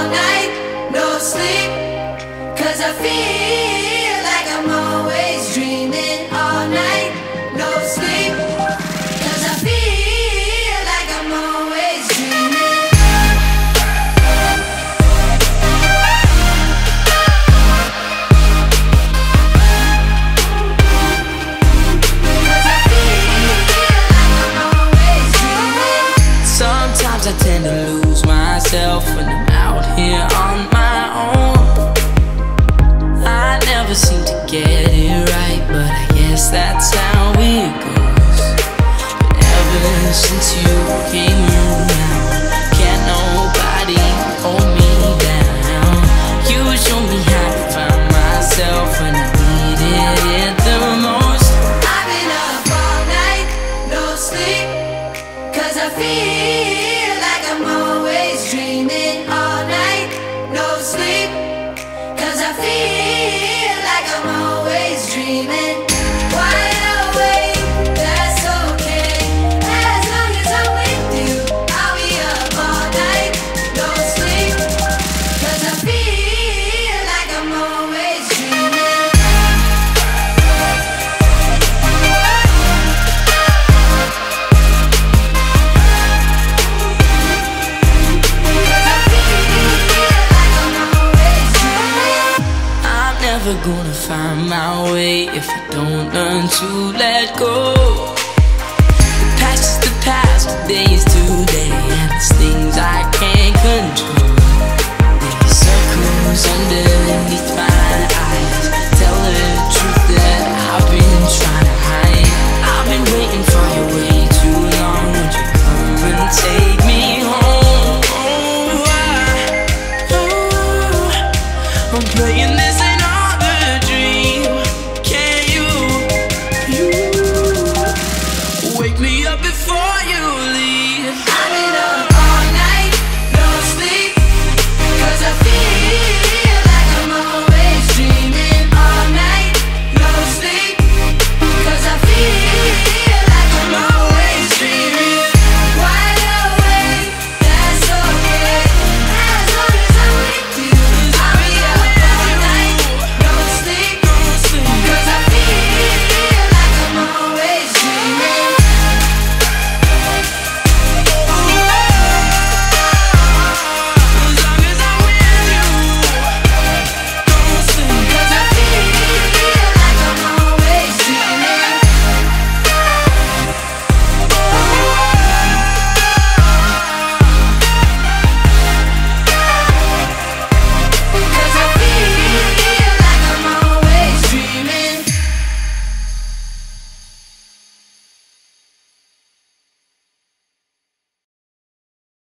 night, no sleep, 'cause I feel like I'm always dreaming. All night, no sleep, 'cause I feel like I'm always dreaming. Sometimes I tend to lose myself when I'm out here on my own. I never seem to get it right, but I guess that's how it goes. But ever since you came around, can't nobody hold me down. You show me how to find myself when I needed it the most. I've been up all night, no sleep, 'cause I feel like I'm always dreaming. All night, no sleep, 'cause I feel like I'm always dreaming. Wide awake, that's okay, as long as I'm with you. I'll be up all night, no sleep, 'cause I feel like I'm always dreaming. Never gonna find my way if I don't learn to let go. The past is the past, today is today.